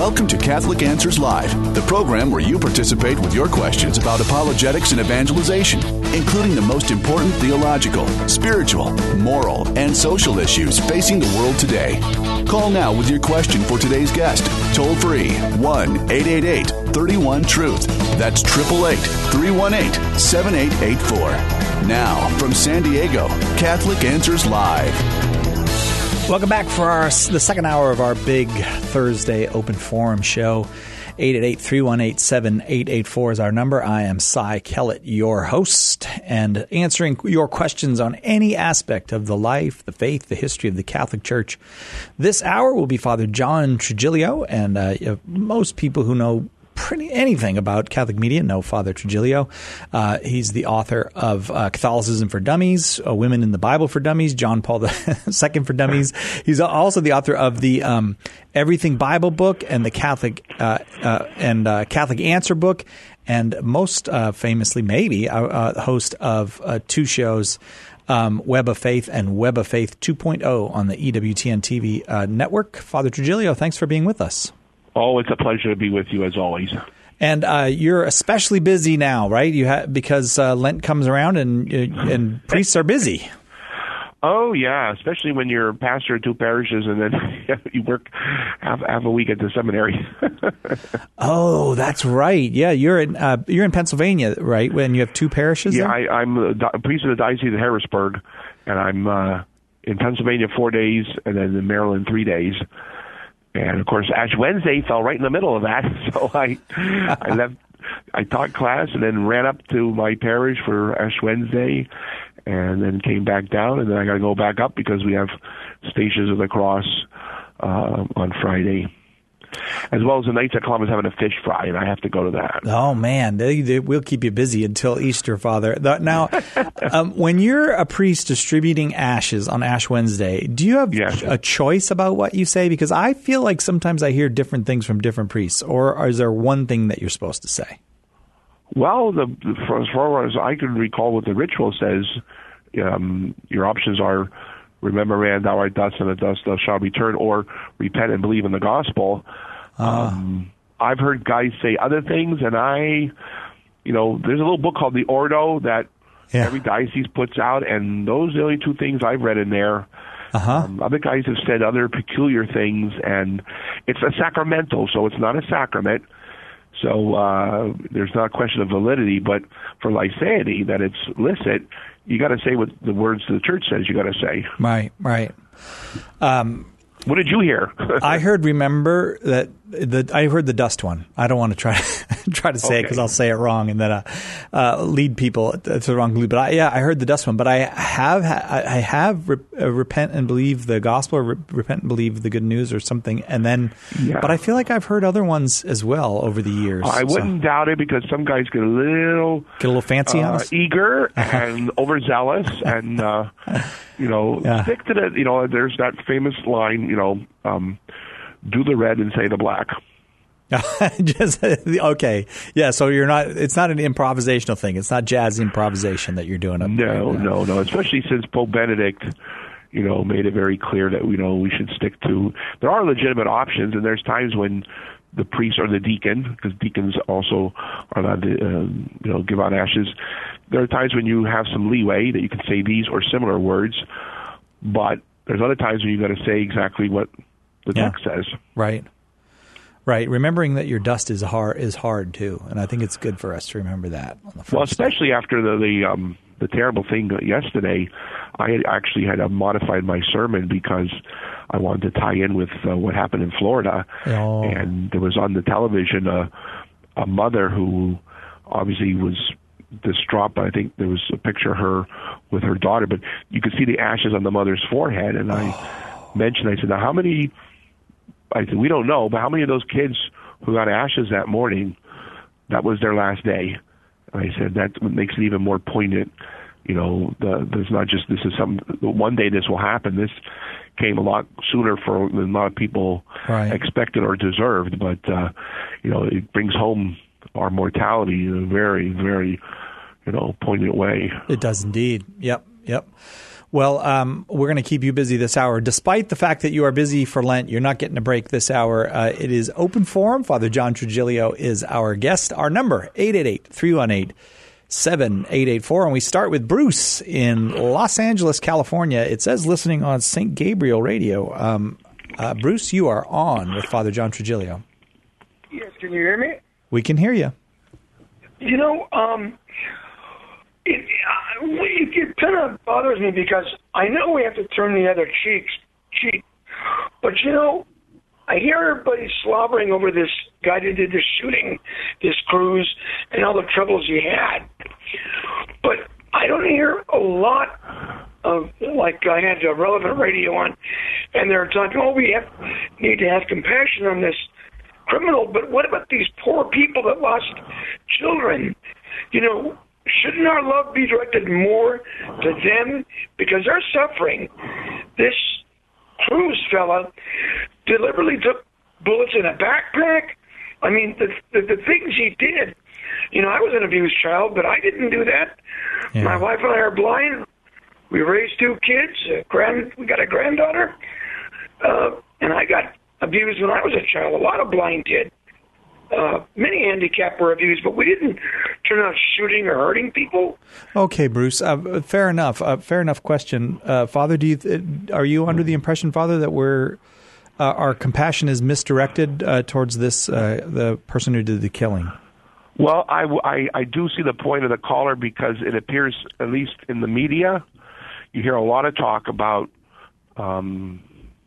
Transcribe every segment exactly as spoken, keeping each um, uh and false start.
Welcome to Catholic Answers Live, the program where you participate with your questions about apologetics and evangelization, including the most important theological, spiritual, moral, and social issues facing the world today. Call now with your question for today's guest. Toll free, one eight eight eight, three one, truth. That's eight eight eight, three one eight, seven eight eight four. Now, from San Diego, Catholic Answers Live. Welcome back for our the second hour of our big Thursday open forum show. eight eight eight, three one eight, seven eight eight four is our number. I am Cy Kellett, your host, and answering your questions on any aspect of the life, the faith, the history of the Catholic Church. This hour will be Father John Trigilio, and uh, most people who know pretty anything about Catholic media know Father Trigilio. Uh, he's the author of uh, Catholicism for Dummies, uh, Women in the Bible for Dummies, John Paul the Second for Dummies. He's also the author of the um, Everything Bible book and the Catholic uh, uh, and uh, Catholic Answer book, and most uh, famously, maybe, uh, uh, host of uh, two shows. Um, Web of Faith and Web of Faith two point oh on the E W T N T V uh, network. Father Trigilio, thanks for being with us. Oh, it's a pleasure to be with you as always. And uh, you're especially busy now, right? You ha- because uh, Lent comes around and and priests are busy. Oh yeah, especially when you're pastor of two parishes and then you work half, half a week at the seminary. Oh, that's right. Yeah, you're in uh, you're in Pennsylvania, right? When you have two parishes. Yeah, there? I, I'm a di- priest of the Diocese of Harrisburg, and I'm uh, in Pennsylvania four days, and then in Maryland three days. And of course, Ash Wednesday fell right in the middle of that, so I I left. I taught class and then ran up to my parish for Ash Wednesday, and then came back down, and then I got to go back up because we have Stations of the Cross uh, on Friday, as well as the Knights of Columbus having a fish fry, and I have to go to that. Oh man, they, they will keep you busy until Easter, Father. Now, um, when you're a priest distributing ashes on Ash Wednesday, do you have yes. a choice about what you say? Because I feel like sometimes I hear different things from different priests, or is there one thing that you're supposed to say? Well, the, for as far as I can recall what the ritual says, um, your options are remember, man, thou art dust, and the dust thou shalt return, or repent and believe in the gospel. Uh. Um, I've heard guys say other things, and I, you know, there's a little book called the Ordo that yeah. every diocese puts out, and those are the only two things I've read in there. Uh-huh. Um, other guys have said other peculiar things, and it's a sacramental, so it's not a sacrament. So uh, there's not a question of validity, but for liceity, that it's licit, you got to say what the words the church says you got to say. Right, right. Um, what did you hear? I heard, remember, that the I heard the dust one. I don't want to try try to say okay. it because I'll say it wrong and then uh, uh, lead people to the wrong conclusion. But I, yeah, I heard the dust one. But I have I have re- uh, repent and believe the gospel, or re- repent and believe the good news, or something. And then, yeah. but I feel like I've heard other ones as well over the years. I wouldn't so. doubt it, because some guys get a little get a little fancy uh, on us, eager and overzealous, and uh, you know, yeah. stick to the. You know, there's that famous line. You know. Um, do the red and say the black. Just okay, yeah. So you're not. It's not an improvisational thing. It's not jazz improvisation that you're doing. Up no, right no, no. Especially since Pope Benedict, you know, made it very clear that you know we should stick to. There are legitimate options, and there's times when the priest or the deacon, because deacons also are allowed to, uh, you know, give out ashes. There are times when you have some leeway that you can say these or similar words, but there's other times when you got to say exactly what the yeah. text says. Right. Right. Remembering that your dust is hard is hard too, and I think it's good for us to remember that. On the well, especially step. after the the, um, the terrible thing yesterday, I had actually had to modify my sermon because I wanted to tie in with uh, what happened in Florida, oh. and there was on the television a a mother who obviously was distraught, but I think there was a picture of her with her daughter, but you could see the ashes on the mother's forehead, and I oh. mentioned, I said, now how many, I said, we don't know, but how many of those kids who got ashes that morning, that was their last day? And I said, that makes it even more poignant. You know, the, there's not just, this is some, one day this will happen. This came a lot sooner for than a lot of people right. expected or deserved, but, uh, you know, it brings home our mortality in a very, very, you know, poignant way. It does indeed. Yep, yep. Well, um, we're going to keep you busy this hour. Despite the fact that you are busy for Lent, you're not getting a break this hour. Uh, it is Open Forum. Father John Trigilio is our guest. Our number, eight eight eight, three one eight, seven eight eight four. And we start with Bruce in Los Angeles, California. It says listening on Saint Gabriel Radio. Um, uh, Bruce, you are on with Father John Trigilio. Yes, can you hear me? We can hear you. You know, um, it, uh, it, it kind of bothers me because I know we have to turn the other cheeks, cheek, but you know, I hear everybody slobbering over this guy that did the shooting, this Cruz, and all the troubles he had. But I don't hear a lot of, like I had a Relevant Radio on, and they're talking, oh, we have need to have compassion on this criminal, but what about these poor people that lost children? You know, shouldn't our love be directed more to them? Because they're suffering. This Cruz fella deliberately took bullets in a backpack. I mean, the, the the things he did. You know, I was an abused child, but I didn't do that. Yeah. My wife and I are blind. We raised two kids. A grand, we got a granddaughter. Uh, and I got abused when I was a child. A lot of blind did. Uh, many handicapped were abused, but we didn't turn out shooting or hurting people. Okay, Bruce. Uh, fair enough. Uh, fair enough question, uh, Father. Do you th- are you under the impression, Father, that we're uh, our compassion is misdirected uh, towards this uh, the person who did the killing? Well, I, I, I do see the point of the caller because it appears, at least in the media, you hear a lot of talk about um,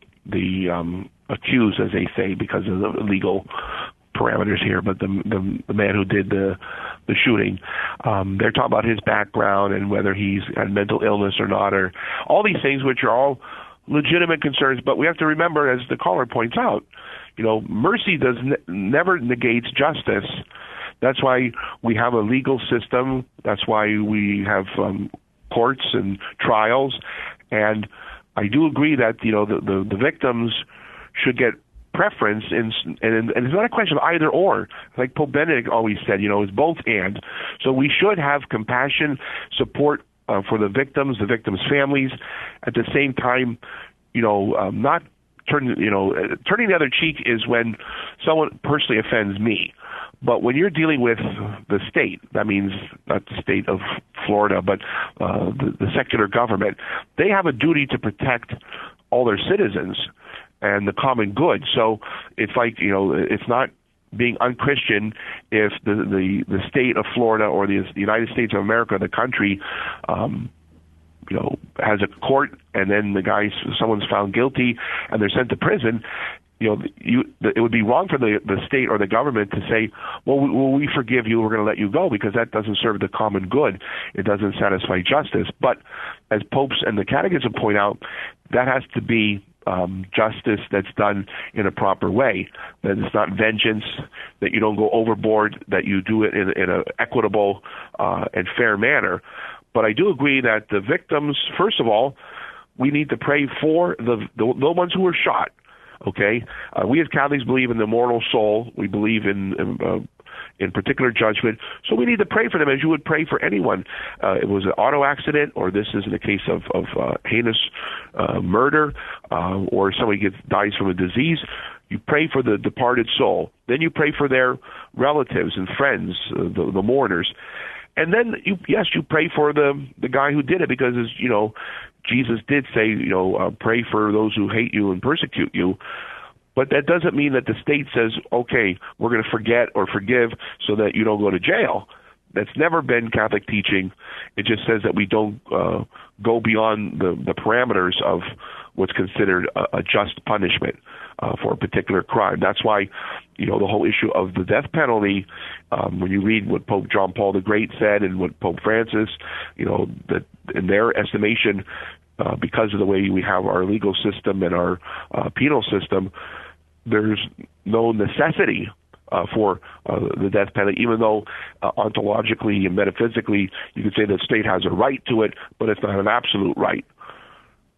the um, accused, as they say, because of the legal parameters here, but the, the the man who did the the shooting, um, they're talking about his background and whether he's had mental illness or not, or all these things, which are all legitimate concerns. But we have to remember, as the caller points out, you know, mercy does ne- never negates justice. That's why we have a legal system. That's why we have um, courts and trials. And I do agree that, you know, the the, the victims should get preference, in, and, and it's not a question of either or. Like Pope Benedict always said, you know, it's both and. So we should have compassion, support uh, for the victims, the victims' families. At the same time, you know, um, not turn, you know, uh, turning the other cheek is when someone personally offends me. But when you're dealing with the state, that means not the state of Florida, but uh, the, the secular government, they have a duty to protect all their citizens and the common good. So it's like, you know, it's not being unchristian if the the, the state of Florida or the, the United States of America, the country, um, you know, has a court and then the guy, someone's found guilty and they're sent to prison. You know, you, it would be wrong for the, the state or the government to say, well, we, well, we forgive you, we're going to let you go, because that doesn't serve the common good. It doesn't satisfy justice. But as popes and the catechism point out, that has to be um, justice that's done in a proper way, that it's not vengeance, that you don't go overboard, that you do it in, in an equitable uh, and fair manner. But I do agree that the victims, first of all, we need to pray for the the, the ones who were shot. Okay, uh, we as Catholics believe in the immortal soul. We believe in in, uh, in particular judgment. So we need to pray for them as you would pray for anyone. Uh, it was an auto accident, or this is in the case of of uh, heinous uh, murder, uh, or somebody gets dies from a disease. You pray for the departed soul. Then you pray for their relatives and friends, uh, the, the mourners. And then, you, yes, you pray for the the guy who did it, because, you know, Jesus did say, you know, uh, pray for those who hate you and persecute you. But that doesn't mean that the state says, okay, we're going to forget or forgive so that you don't go to jail. That's never been Catholic teaching. It just says that we don't uh, go beyond the, the parameters of what's considered a, a just punishment uh, for a particular crime. That's why, you know, the whole issue of the death penalty, um, when you read what Pope John Paul the Great said and what Pope Francis, you know, that in their estimation, uh, because of the way we have our legal system and our uh, penal system, there's no necessity Uh, for uh, the death penalty, even though uh, ontologically and metaphysically you could say the state has a right to it, but it's not an absolute right.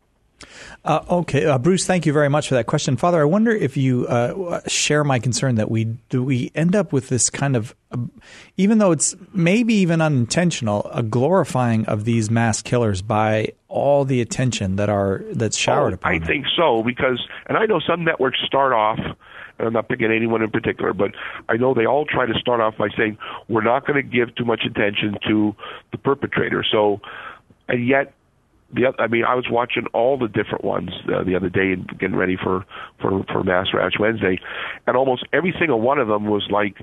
Uh, okay, uh, Bruce, thank you very much for that question. Father, I wonder if you uh, share my concern that we do we end up with this kind of, uh, even though it's maybe even unintentional, a glorifying of these mass killers by all the attention that are that's showered oh, upon I them. think so, because, and I know some networks start off, and I'm not picking anyone in particular, but I know they all try to start off by saying, we're not going to give too much attention to the perpetrator. So, and yet, The, I mean, I was watching all the different ones uh, the other day and getting ready for, for, for Mass or Ash Wednesday, and almost every single one of them was like,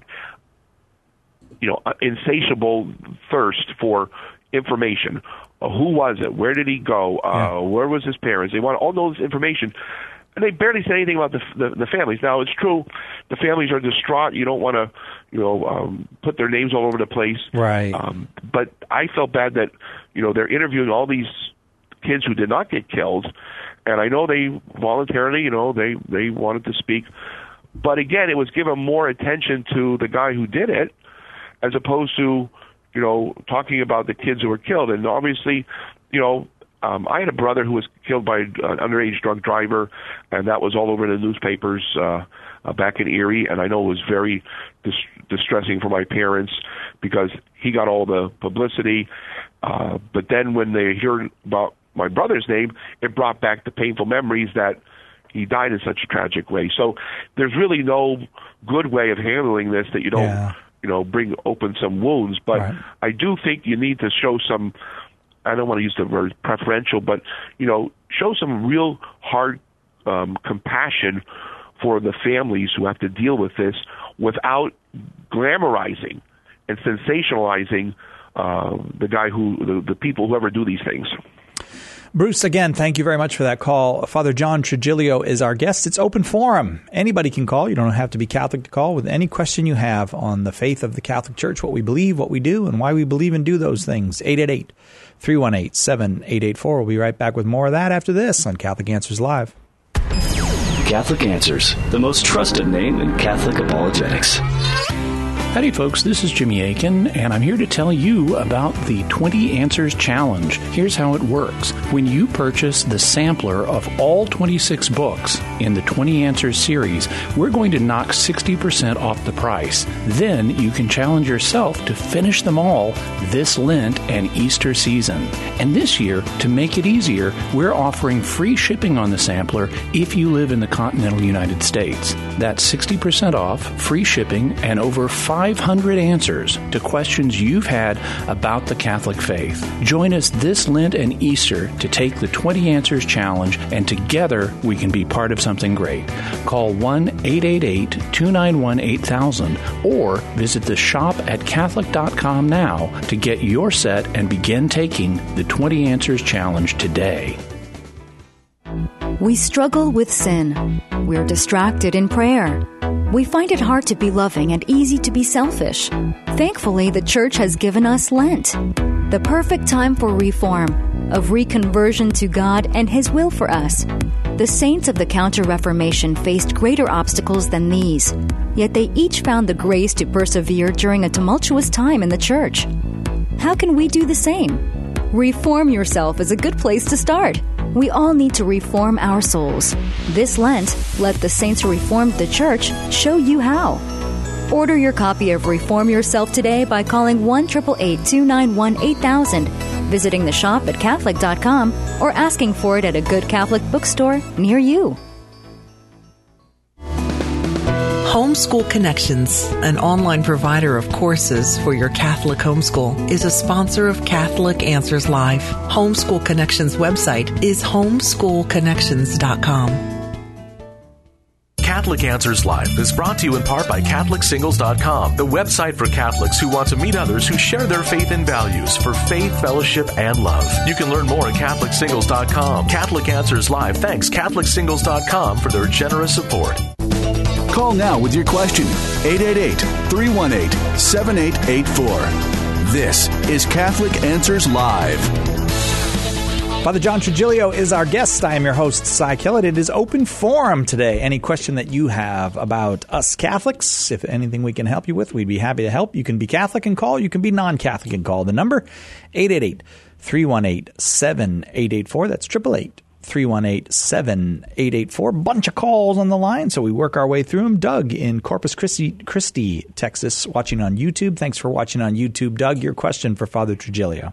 you know, insatiable thirst for information. Uh, who was it? Where did he go? Uh, yeah. Where was his parents? They want all those information. And they barely say anything about the, the the families. Now, it's true, the families are distraught. You don't want to, you know, um, put their names all over the place. Right. Um, but I felt bad that, you know, they're interviewing all these kids who did not get killed, and I know they voluntarily, you know, they they wanted to speak, but again, it was given more attention to the guy who did it, as opposed to, you know, talking about the kids who were killed. And obviously, you know, um, I had a brother who was killed by an underage drunk driver, and that was all over the newspapers uh, uh, back in Erie, and I know it was very dis- distressing for my parents because he got all the publicity, uh, but then when they heard about my brother's name, it brought back the painful memories that he died in such a tragic way. So there's really no good way of handling this that you don't, yeah. you know, bring open some wounds. But right. I do think you need to show some, I don't want to use the word preferential, but, you know, show some real hard um, compassion for the families who have to deal with this without glamorizing and sensationalizing uh, the guy who, the, the people who ever do these things. Bruce, again, thank you very much for that call. Father John Trigilio is our guest. It's open forum. Anybody can call. You don't have to be Catholic to call with any question you have on the faith of the Catholic Church, what we believe, what we do, and why we believe and do those things. eight eight eight, three one eight, seven eight eight four. We'll be right back with more of that after this on Catholic Answers Live. Catholic Answers, the most trusted name in Catholic apologetics. Howdy, folks. This is Jimmy Akin, and I'm here to tell you about the twenty Answers Challenge. Here's how it works. When you purchase the sampler of all twenty-six books in the twenty Answers series, we're going to knock sixty percent off the price. Then you can challenge yourself to finish them all this Lent and Easter season. And this year, to make it easier, we're offering free shipping on the sampler if you live in the continental United States. That's sixty percent off, free shipping, and over five hundred answers to questions you've had about the Catholic faith. Join us this Lent and Easter to take the twenty Answers Challenge, and together we can be part of something great. Call one eight eight eight, two nine one, eight thousand or visit the shop at Catholic dot com now to get your set and begin taking the twenty Answers Challenge today. We struggle with sin. We're distracted in prayer. We find it hard to be loving and easy to be selfish. Thankfully, the Church has given us Lent, the perfect time for reform, of reconversion to God and His will for us. The saints of the Counter-Reformation faced greater obstacles than these, yet they each found the grace to persevere during a tumultuous time in the Church. How can we do the same? Reform yourself is a good place to start. We all need to reform our souls. This Lent, let the saints who reformed the Church show you how. Order your copy of Reform Yourself today by calling one eight eight eight, two nine one, eight thousand, visiting the shop at Catholic dot com, or asking for it at a good Catholic bookstore near you. Homeschool Connections, an online provider of courses for your Catholic homeschool, is a sponsor of Catholic Answers Live. Homeschool Connections website is homeschool connections dot com. Catholic Answers Live is brought to you in part by Catholic Singles dot com, the website for Catholics who want to meet others who share their faith and values for faith, fellowship, and love. You can learn more at Catholic Singles dot com. Catholic Answers Live thanks Catholic Singles dot com for their generous support. Call now with your question, eight eight eight, three one eight, seven eight eight four. This is Catholic Answers Live. Father John Trigilio is our guest. I am your host, Cy Kellett. It is open forum today. Any question that you have about us Catholics, if anything we can help you with, we'd be happy to help. You can be Catholic and call. You can be non-Catholic and call. The number, eight eight eight, three one eight, seven eight eight four. That's eight eight eight, three one eight, seven eight eight four. Bunch of calls on the line, so we work our way through them. Doug in Corpus Christi, Christi, Texas, watching on YouTube. Thanks for watching on YouTube. Doug, your question for Father Trigilio.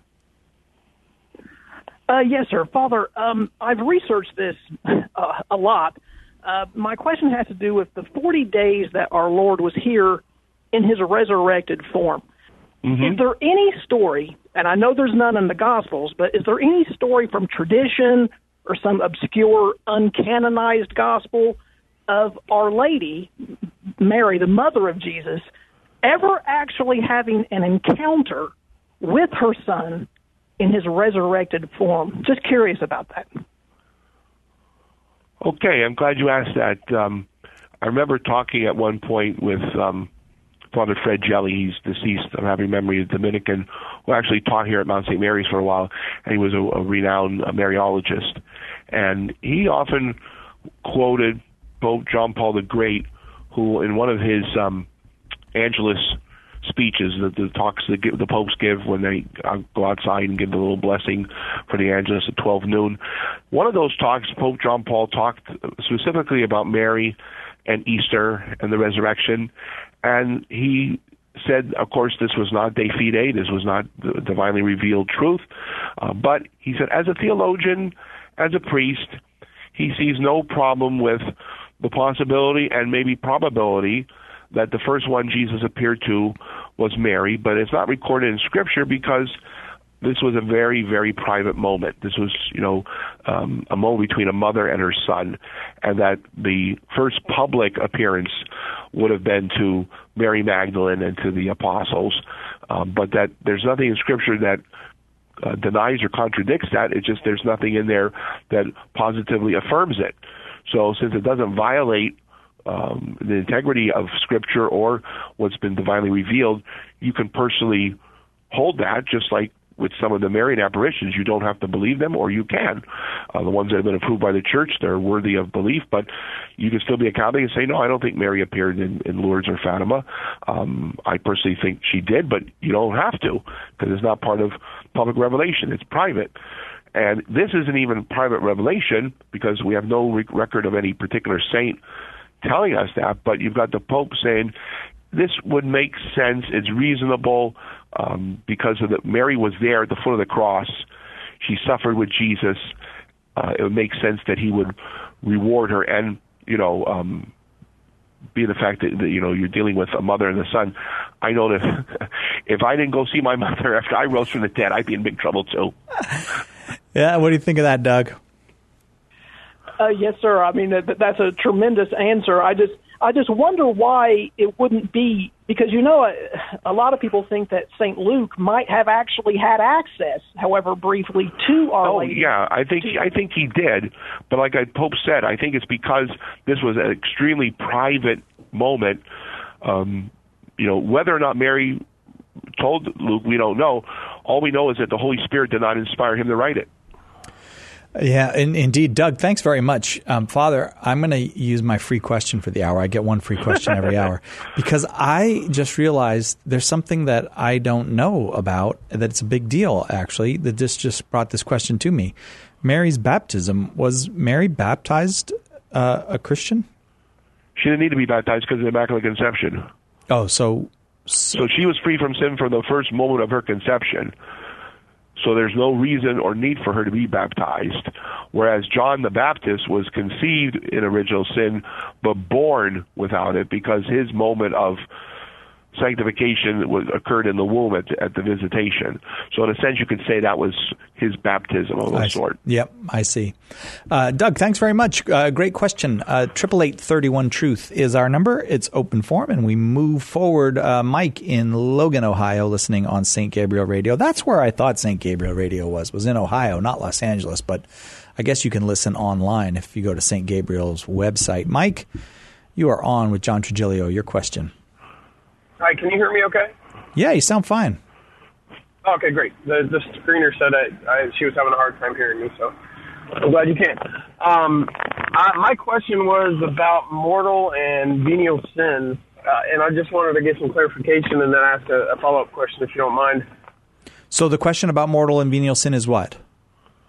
Uh, yes, sir. Father, um, I've researched this uh, a lot. Uh, my question has to do with the forty days that our Lord was here in his resurrected form. Mm-hmm. Is there any story, and I know there's none in the Gospels, but is there any story from tradition or some obscure, uncanonized gospel of Our Lady, Mary, the mother of Jesus, ever actually having an encounter with her son in his resurrected form? Just curious about that. Okay, I'm glad you asked that. Um, I remember talking at one point with um, Father Fred Jelly. He's deceased of having memory, a Dominican, who actually taught here at Mount Saint Mary's for a while, and he was a, a renowned uh, Mariologist. And he often quoted Pope John Paul the Great, who in one of his um, Angelus speeches, the, the talks that give, the popes give when they uh, go outside and give the little blessing for the Angelus at twelve noon. One of those talks, Pope John Paul talked specifically about Mary and Easter and the resurrection, and he said, of course, this was not de fide, this was not the divinely revealed truth, uh, but he said, as a theologian, as a priest, he sees no problem with the possibility and maybe probability that the first one Jesus appeared to was Mary, but it's not recorded in Scripture because this was a very, very private moment. This was, you know, um, a moment between a mother and her son, and that the first public appearance would have been to Mary Magdalene and to the apostles, um, but that there's nothing in Scripture that uh, denies or contradicts that. It's just there's nothing in there that positively affirms it. So since it doesn't violate um, the integrity of Scripture or what's been divinely revealed, you can personally hold that, just like with some of the Marian apparitions. You don't have to believe them, or you can. Uh, the ones that have been approved by the Church, they're worthy of belief, but you can still be a Catholic and say, no, I don't think Mary appeared in, in Lourdes or Fatima. Um, I personally think she did, but you don't have to, because it's not part of public revelation. It's private. And this isn't even private revelation, because we have no re- record of any particular saint telling us that, but you've got the Pope saying, this would make sense, it's reasonable, um, because of the, Mary was there at the foot of the cross. She suffered with Jesus. Uh, it would make sense that he would reward her, and, you know, um, being the fact that, that, you know, you're dealing with a mother and a son. I know that if I didn't go see my mother after I rose from the dead, I'd be in big trouble too. Yeah, what do you think of that, Doug? Uh, yes, sir. I mean, that, that's a tremendous answer. I just, I just wonder why it wouldn't be, because, you know, a, a lot of people think that Saint Luke might have actually had access, however briefly, to Our oh, Lady. Oh, yeah, I think I think he did. But like I, Pope said, I think it's because this was an extremely private moment. Um, you know, whether or not Mary told Luke, we don't know. All we know is that the Holy Spirit did not inspire him to write it. Yeah, in, indeed. Doug, thanks very much. Um, Father, I'm going to use my free question for the hour. I get one free question every hour, because I just realized there's something that I don't know about, that it's a big deal, actually, that this just brought this question to me. Mary's baptism. Was Mary baptized uh, a Christian? She didn't need to be baptized because of the Immaculate Conception. Oh, so, so... So she was free from sin from the first moment of her conception. So there's no reason or need for her to be baptized, whereas John the Baptist was conceived in original sin but born without it, because his moment of sanctification was, occurred in the womb at, at the visitation. So in a sense, you could say that was his baptism of a sort. Yep, I see. Uh, Doug, thanks very much. Uh, great question. Triple eight thirty one truth is our number. It's open forum, and we move forward. Uh, Mike in Logan, Ohio, listening on Saint Gabriel Radio. That's where I thought Saint Gabriel Radio was, was in Ohio, not Los Angeles, but I guess you can listen online if you go to Saint Gabriel's website. Mike, you are on with John Trigilio. Your question. Hi, can you hear me okay? Yeah, you sound fine. Okay, great. The the screener said I, I, she was having a hard time hearing me, so I'm glad you can. Um, I, my question was about mortal and venial sins, uh, and I just wanted to get some clarification and then ask a, a follow-up question, if you don't mind. So the question about mortal and venial sin is what?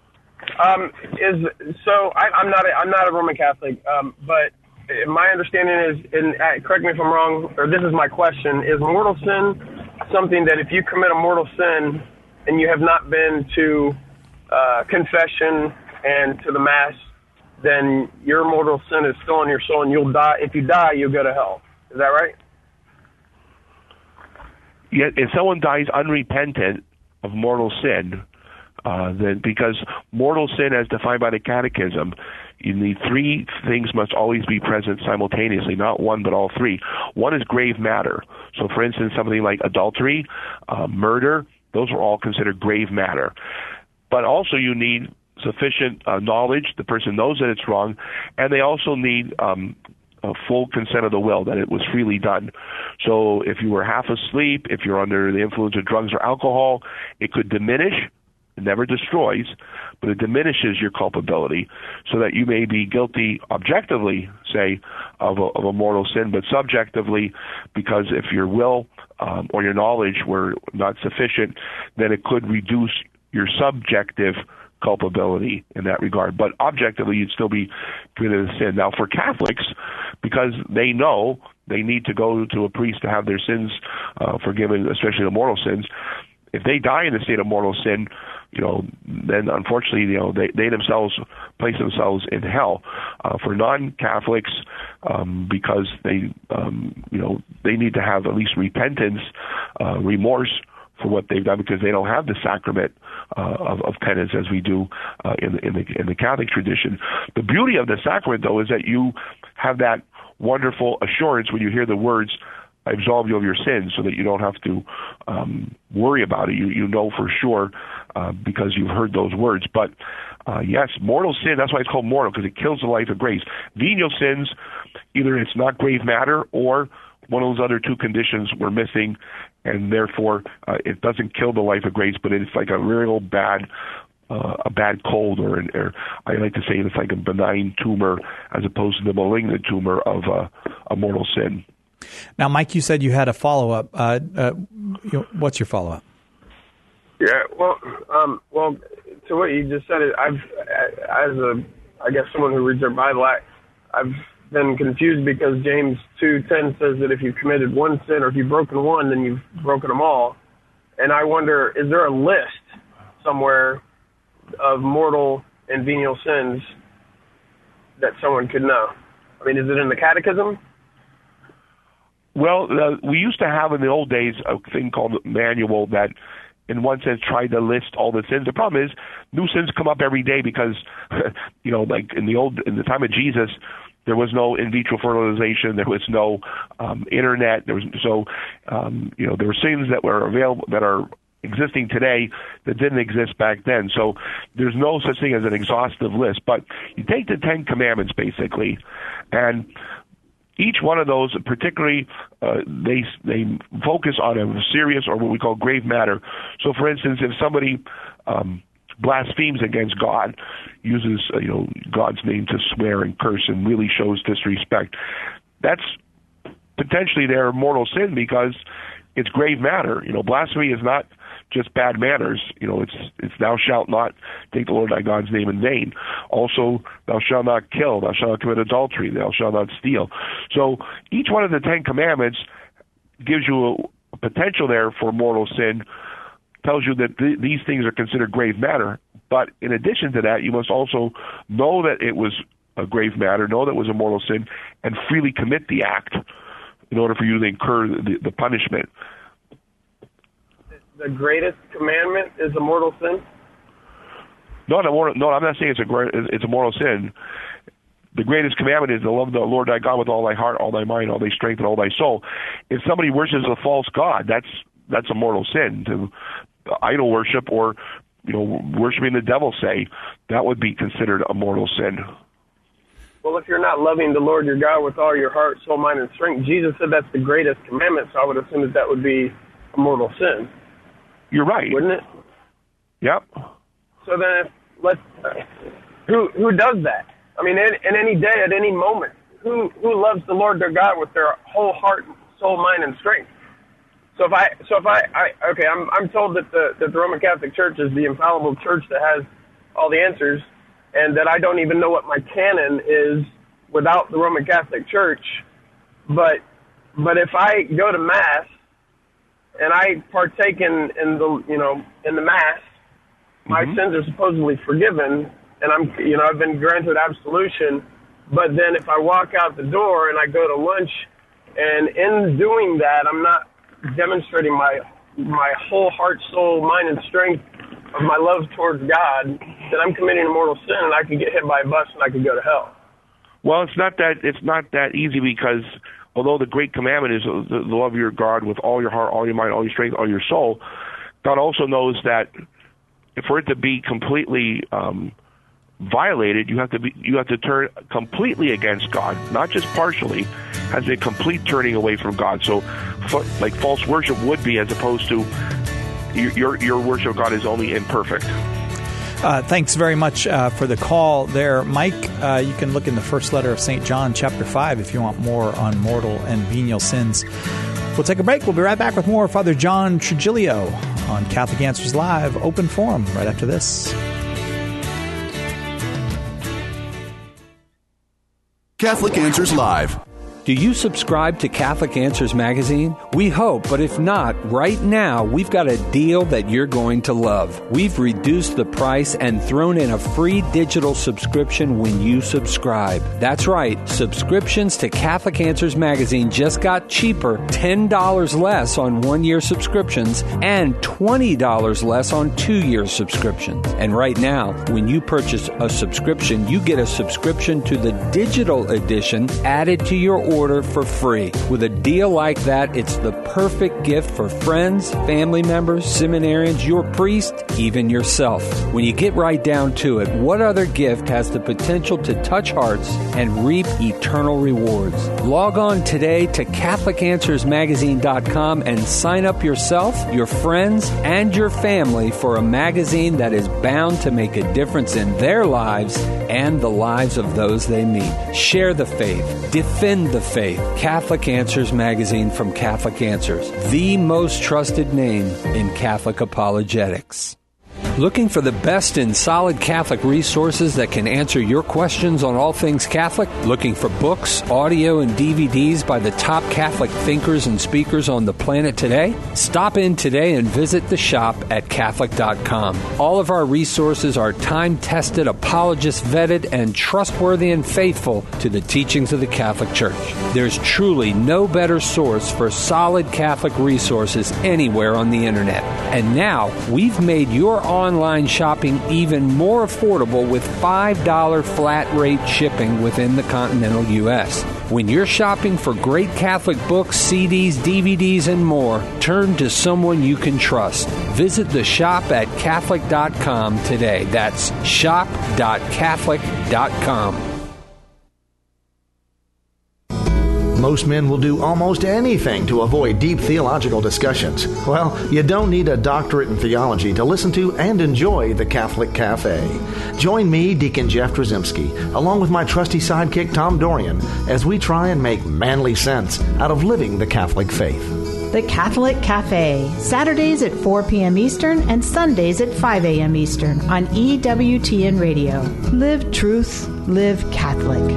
Um, is so I, I'm not a, I'm not a Roman Catholic, um, but my understanding is, and uh, correct me if I'm wrong, or this is my question: is mortal sin something that if you commit a mortal sin and you have not been to uh, confession and to the Mass, then your mortal sin is still in your soul, and you'll die. If you die, you'll go to hell. Is that right? Yet, if someone dies unrepentant of mortal sin, uh, then because mortal sin, as defined by the Catechism, you need three things must always be present simultaneously, not one but all three. One is grave matter. So, for instance, something like adultery, uh, murder, those are all considered grave matter. But also you need sufficient uh, knowledge, the person knows that it's wrong, and they also need um, a full consent of the will, that it was freely done. So if you were half asleep, if you're under the influence of drugs or alcohol, it could diminish. It never destroys, but it diminishes your culpability so that you may be guilty objectively, say, of a, of a mortal sin, but subjectively, because if your will um, or your knowledge were not sufficient, then it could reduce your subjective culpability in that regard. But objectively, you'd still be committed a sin. Now, for Catholics, because they know they need to go to a priest to have their sins uh, forgiven, especially the mortal sins, if they die in the state of mortal sin, you know, then unfortunately, you know, they, they themselves place themselves in hell. Uh, for non-Catholics, um, because they, um, you know, they need to have at least repentance, uh, remorse for what they've done, because they don't have the sacrament uh, of, of penance as we do uh, in, the, in the in the Catholic tradition. The beauty of the sacrament, though, is that you have that wonderful assurance when you hear the words, I absolve you of your sins, so that you don't have to um, worry about it. You you know for sure uh, because you've heard those words. But uh, yes, mortal sin, that's why it's called mortal, because it kills the life of grace. Venial sins, either it's not grave matter or one of those other two conditions were missing, and therefore uh, it doesn't kill the life of grace, but it's like a real bad Uh, a bad cold, or, an, or I like to say it's like a benign tumor as opposed to the malignant tumor of uh, a mortal sin. Now, Mike, you said you had a follow-up. Uh, uh, you know, what's your follow-up? Yeah, well, um, well, to what you just said, I've, as a, I guess someone who reads their Bible, I, I've been confused because James two ten says that if you've committed one sin or if you've broken one, then you've broken them all. And I wonder, is there a list somewhere of mortal and venial sins that someone could know? I mean, is it in the Catechism? Well, uh, we used to have in the old days a thing called a manual that, in one sense, tried to list all the sins. The problem is, new sins come up every day because, you know, like in the old, in the time of Jesus, there was no in vitro fertilization, there was no um, internet, there was so, um, you know, there were sins that were available that are existing today that didn't exist back then. So there's no such thing as an exhaustive list. But you take the Ten Commandments, basically, and each one of those, particularly, uh, they they focus on a serious or what we call grave matter. So, for instance, if somebody um, blasphemes against God, uses uh, you know God's name to swear and curse and really shows disrespect, that's potentially their mortal sin because it's grave matter. You know, blasphemy is not just bad manners. You know, it's it's thou shalt not take the Lord thy God's name in vain. Also, thou shalt not kill, thou shalt not commit adultery, thou shalt not steal. So each one of the Ten Commandments gives you a, a potential there for mortal sin, tells you that th- these things are considered grave matter. But in addition to that, you must also know that it was a grave matter, know that it was a mortal sin, and freely commit the act in order for you to incur the, the punishment. The greatest commandment is a mortal sin? No, no, no, I'm not saying it's a great, it's a mortal sin. The greatest commandment is to love the Lord thy God with all thy heart, all thy mind, all thy strength, and all thy soul. If somebody worships a false god, that's that's a mortal sin. To idol worship or you know worshiping the devil, say, that would be considered a mortal sin. Well, if you're not loving the Lord your God with all your heart, soul, mind, and strength, Jesus said that's the greatest commandment, so I would assume that that would be a mortal sin. You're right. Wouldn't it? Yep. So then, if, let's, uh, who who does that? I mean, in, in any day, at any moment, who who loves the Lord their God with their whole heart, soul, mind, and strength? So if I, so if I, I okay, I'm I'm told that the that the Roman Catholic Church is the infallible church that has all the answers, and that I don't even know what my canon is without the Roman Catholic Church. But but if I go to Mass and I partake in, in the you know in the Mass, my mm-hmm. sins are supposedly forgiven, and I'm you know I've been granted absolution. But then if I walk out the door and I go to lunch, and in doing that, I'm not demonstrating my my whole heart, soul, mind, and strength of my love towards God, then I'm committing a mortal sin, and I could get hit by a bus and I could go to hell. Well, it's not that it's not that easy, because although the great commandment is the love of your God with all your heart, all your mind, all your strength, all your soul, God also knows that for it to be completely um, violated, you have to be you have to turn completely against God, not just partially. Has a complete turning away from God. So, like false worship would be, as opposed to your your, your worship of God is only imperfect. Uh, thanks very much uh, for the call there, Mike. Uh, you can look in the first letter of Saint John, chapter five, if you want more on mortal and venial sins. We'll take a break. We'll be right back with more Father John Trigilio on Catholic Answers Live, open forum, right after this. Catholic Answers Live. Do you subscribe to Catholic Answers Magazine? We hope, but if not, right now we've got a deal that you're going to love. We've reduced the price and thrown in a free digital subscription when you subscribe. That's right, subscriptions to Catholic Answers Magazine just got cheaper, ten dollars less on one-year subscriptions and twenty dollars less on two-year subscriptions. And right now, when you purchase a subscription, you get a subscription to the digital edition added to your order order for free. With a deal like that, it's the perfect gift for friends, family members, seminarians, your priest, even yourself. When you get right down to it, what other gift has the potential to touch hearts and reap eternal rewards? Log on today to Catholic Answers Magazine dot com and sign up yourself, your friends, and your family for a magazine that is bound to make a difference in their lives and the lives of those they meet. Share the faith. Defend the faith. Catholic Answers Magazine from Catholic Answers, the most trusted name in Catholic apologetics. Looking for the best in solid Catholic resources that can answer your questions on all things Catholic? Looking for books, audio, and D V Ds by the top Catholic thinkers and speakers on the planet today? Stop in today and visit the shop at Catholic dot com. All of our resources are time-tested, apologist-vetted, and trustworthy and faithful to the teachings of the Catholic Church. There's truly no better source for solid Catholic resources anywhere on the Internet. And now, we've made your online shopping even more affordable with five dollars flat rate shipping within the continental U S. When you're shopping for great Catholic books, C Ds, D V Ds, and more, turn to someone you can trust. Visit the shop at Catholic dot com today. That's shop dot Catholic dot com. Most men will do almost anything to avoid deep theological discussions. Well, you don't need a doctorate in theology to listen to and enjoy the Catholic Cafe. Join me, Deacon Jeff Drzymski, along with my trusty sidekick Tom Dorian, as we try and make manly sense out of living the Catholic faith. The Catholic Cafe, Saturdays at four p.m. Eastern and Sundays at five a.m. Eastern on E W T N Radio. Live truth, live Catholic.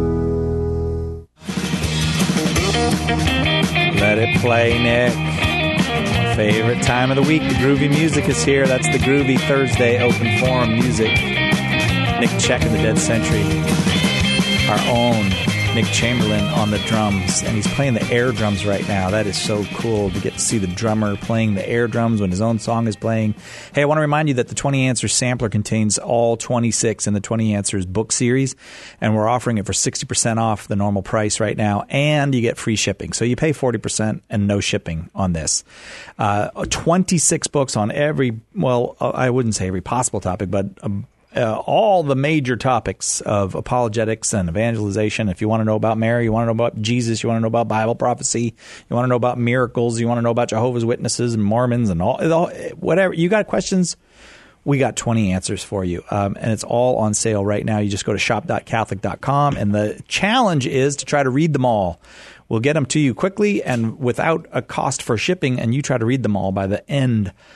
Let it play, Nick. My favorite time of the week. The groovy music is here. That's the groovy Thursday open forum music. Nick Check of the Dead Century. Our own Nick Chamberlain on the drums. And he's playing the air drums right now. That is so cool to get to see the drummer playing the air drums when his own song is playing. Hey, I want to remind you that the twenty Answers sampler contains all twenty-six in the twenty Answers book series. And we're offering it for sixty percent off the normal price right now. And you get free shipping. So you pay forty percent and no shipping on this. Uh, twenty-six books on every, well, I wouldn't say every possible topic, but um, Uh, all the major topics of apologetics and evangelization. If you want to know about Mary, you want to know about Jesus, you want to know about Bible prophecy, you want to know about miracles, you want to know about Jehovah's Witnesses and Mormons and all, all whatever. You got questions? We got twenty answers for you. Um, and it's all on sale right now. You just go to shop dot Catholic dot com. And the challenge is to try to read them all. We'll get them to you quickly and without a cost for shipping. And you try to read them all by the end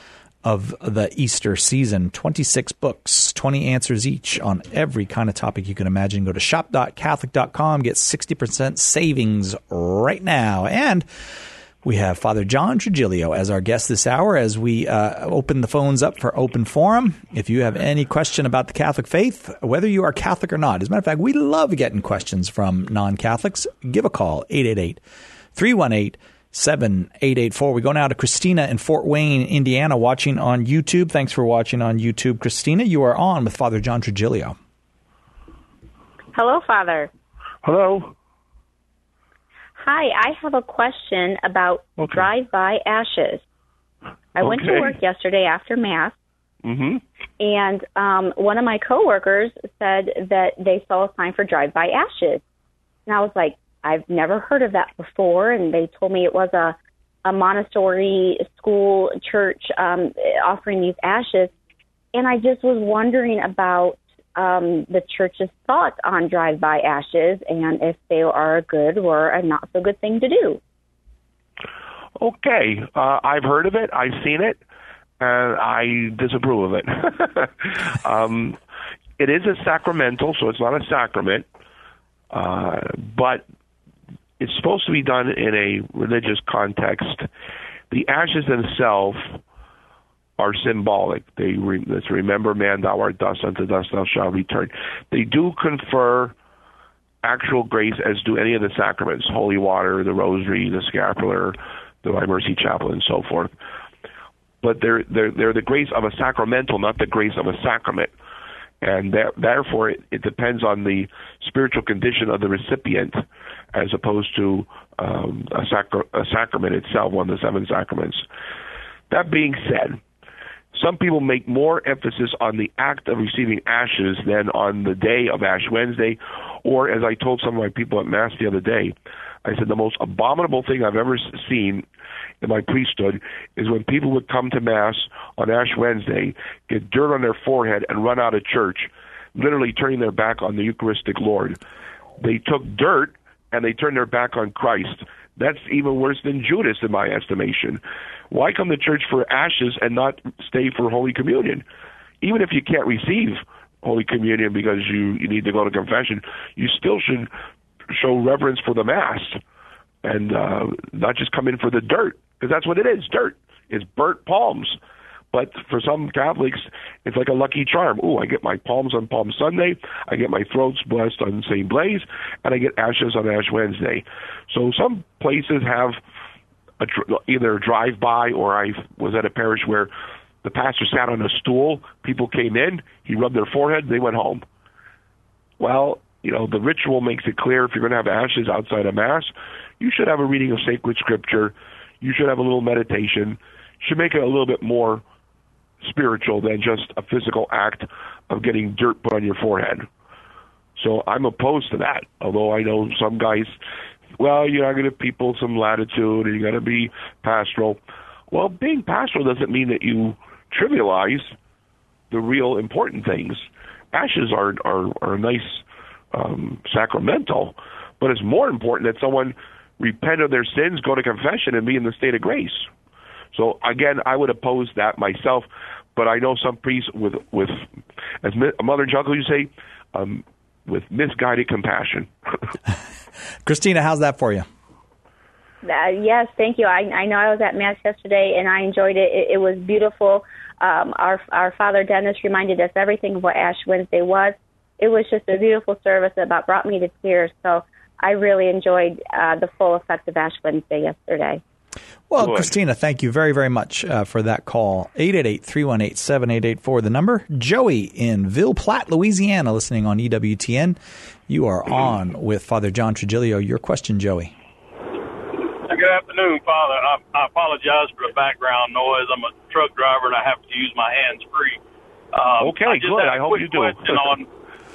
of the Easter season. twenty-six books, twenty answers each on every kind of topic you can imagine. Go to shop dot catholic dot com, get sixty percent savings right now. And we have Father John Trigilio as our guest this hour as we uh, open the phones up for open forum. If you have any question about the Catholic faith, whether you are Catholic or not, as a matter of fact, we love getting questions from non-Catholics. Give a call, eight eight eight, three one eight, seven eight eight four. We go now to Christina in Fort Wayne, Indiana, watching on YouTube. Thanks for watching on YouTube. Christina, you are on with Father John Trigilio. Hello, Father. Hello. Hi, I have a question about Okay. drive-by ashes. I went to Okay. work yesterday after Mass, Mm-hmm. and um, one of my coworkers said that they saw a sign for drive-by ashes. And I was like, I've never heard of that before, and they told me it was a, a Montessori school church um, offering these ashes. And I just was wondering about um, the church's thoughts on drive-by ashes and if they are a good or a not-so-good thing to do. Okay. Uh, I've heard of it. I've seen it. And I disapprove of it. um, it is a sacramental, so it's not a sacrament. Uh, but it's supposed to be done in a religious context. The ashes themselves are symbolic. They re- let's remember, man, thou art dust, unto dust thou shalt return. They do confer actual grace, as do any of the sacraments: holy water, the rosary, the scapular, the Divine Mercy Chapel, and so forth. But they're they're they're the grace of a sacramental, not the grace of a sacrament. And that, therefore, it, it depends on the spiritual condition of the recipient, as opposed to um, a, sacra- a sacrament itself, one of the seven sacraments. That being said, some people make more emphasis on the act of receiving ashes than on the day of Ash Wednesday, or, as I told some of my people at Mass the other day, I said the most abominable thing I've ever seen in my priesthood is when people would come to Mass on Ash Wednesday, get dirt on their forehead, and run out of church, literally turning their back on the Eucharistic Lord. They took dirt and they turned their back on Christ. That's even worse than Judas, in my estimation. Why come to church for ashes and not stay for Holy Communion? Even if you can't receive Holy Communion because you, you need to go to confession, you still should show reverence for the Mass and uh, not just come in for the dirt, because that's what it is, dirt. It's burnt palms. But for some Catholics, it's like a lucky charm. Ooh, I get my palms on Palm Sunday, I get my throats blessed on Saint Blaise, and I get ashes on Ash Wednesday. So some places have a, either a drive-by, or I was at a parish where the pastor sat on a stool, people came in, he rubbed their forehead, they went home. Well, you know, the ritual makes it clear if you're going to have ashes outside of Mass, you should have a reading of sacred scripture, you should have a little meditation, you should make it a little bit more spiritual than just a physical act of getting dirt put on your forehead. So I'm opposed to that, although I know some guys, well, you're not going to give people some latitude and you got to be pastoral. Well, being pastoral doesn't mean that you trivialize the real important things. Ashes are are, are a nice um, sacramental, but it's more important that someone repent of their sins, go to confession, and be in the state of grace. So again, I would oppose that myself, but I know some priests with, with as Mother Jungle, you say, um, with misguided compassion. Christina, how's that for you? Uh, yes, thank you. I, I know I was at Mass yesterday, and I enjoyed it. It, it was beautiful. Um, our our Father Dennis reminded us everything of what Ash Wednesday was. It was just a beautiful service that about brought me to tears. So I really enjoyed uh, the full effect of Ash Wednesday yesterday. Well, Good. Christina, thank you very, very much uh, for that call. eight eight eight, three one eight, seven eight eight four, the number. Joey in Ville Platte, Louisiana, listening on E W T N. You are on with Father John Trigilio. Your question, Joey. Good afternoon, Father. I, I apologize for the background noise. I'm a truck driver, and I have to use my hands free. Um, okay, I just good. have I a hope quick you do. question on